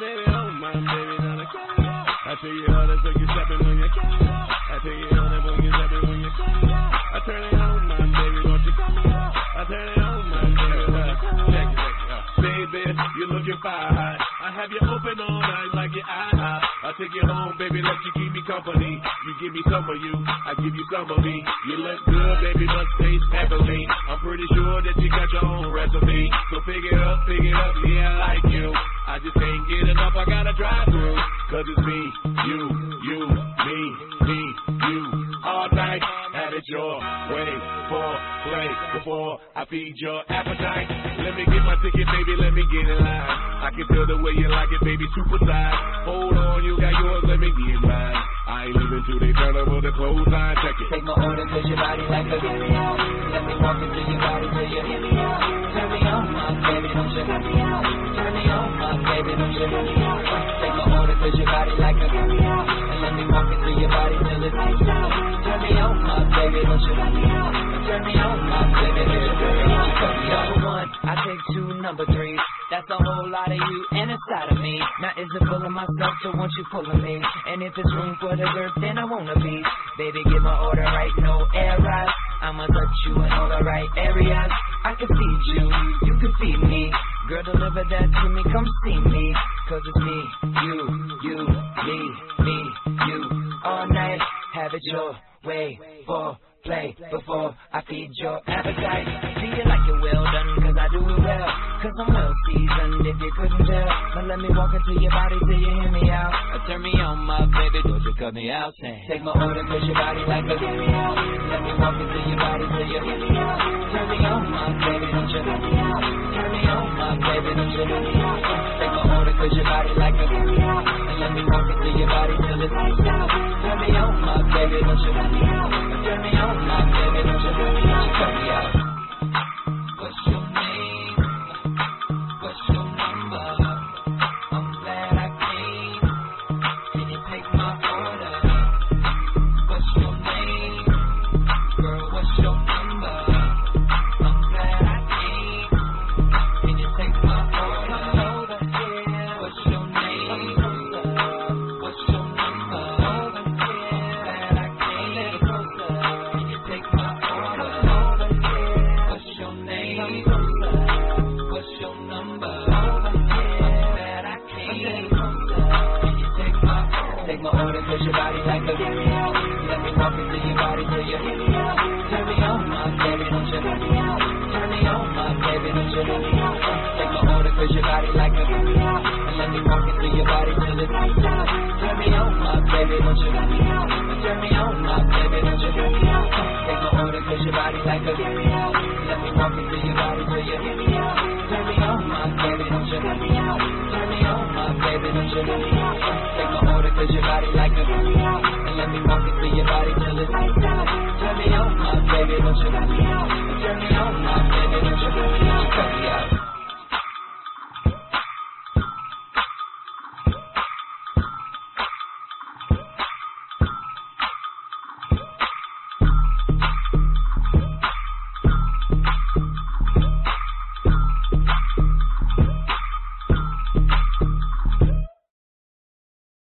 baby, oh my baby, now the I tell you all that's when you stepping when you I tell you all that when you stepping when you I turn it on, my baby, don't you come out. I turn it on, my baby, check it out. Baby, you looking fine. I have you open all night like your eye. I take you home, baby, let you keep me company. You give me some of you, I give you some of me. You look good, baby, must taste heavily. I'm pretty sure that you got your own recipe. So figure it up, yeah, I like you. I just can't get enough, I gotta drive through. Cause it's me, you, me, you. All night, have it your way. Play before I feed your appetite. Let me get my ticket, baby, let me get in line. I can feel the way you like it, baby, super size. Hold on, you got yours, let me get mine. I ain't leaving till they turn over the clothesline, check it. Take my order, cause your body like a hit me out. Let me walk into your body till you hit me out. Turn me on, my baby, don't you hit me out. Turn me on, my baby, don't you hit me out. Take my order, cause your body like a hit me out. And let me walk into your body till it's lights out. Turn me on, my baby, don't you hit me out. Turn me on, my baby, don't you hit me out. Number one, I take two, number three. That's a whole lot of you and inside of me. Now is it full of myself, so won't you pull of me? And if it's room for the girth, then I wanna be. Baby, get my order right, no errors. I'ma touch you in all the right areas. I can feed you, you can feed me. Girl, deliver that to me, come see me. Cause it's me, you, me, you. All night, have it your way. Play before I feed your appetite. See you like you're well done, cause I do it well. Cause I'm well seasoned, if you couldn't tell. Now let me walk into your body till you hear me out. Turn me on, my baby, don't you cut me out. Take my order, cause your body like a hit me out. Let me walk into your body till you hear me out. Turn me on, my baby, don't you cut me out. Turn me on, my baby, don't you cut me out. Take my order, cause your body like a hit me out. And let me walk into your body till it's lights out. Turn me on, my baby, don't you cut me out. Turn me on, my baby, don't you cut me out. Cut me out. What's your name? What's your number? I'm glad I came. Can you take my order? What's your name? Girl, what's your number? I'm glad I came. Can you take my order? What's your name? What's your number? Glad I came. Can you take my order? What's your name? What's your number? Glad I came. Can you take my order? Take my order, cause your body like a hit me out. Let me walk into your body till you hit me out. Turn me on, my baby, don't you hit me out. Turn me on, my baby, don't you hit me out. Take my order, cause your body like a hit me out. And let me walk into your body till it's lights out. Turn me on, my baby, don't you hit me out. Turn me on, my baby, don't you hit me out. Take my order, cause your body like a hit me out. Let me walk into your body till you hit me out. Turn me on, my baby, don't you hit me out. Turn me on, my baby, don't you hit me out. Take my order, cause your body like a hit me out. And let me walk into your body till it's lights out. Turn me on, my baby, don't you hit me out.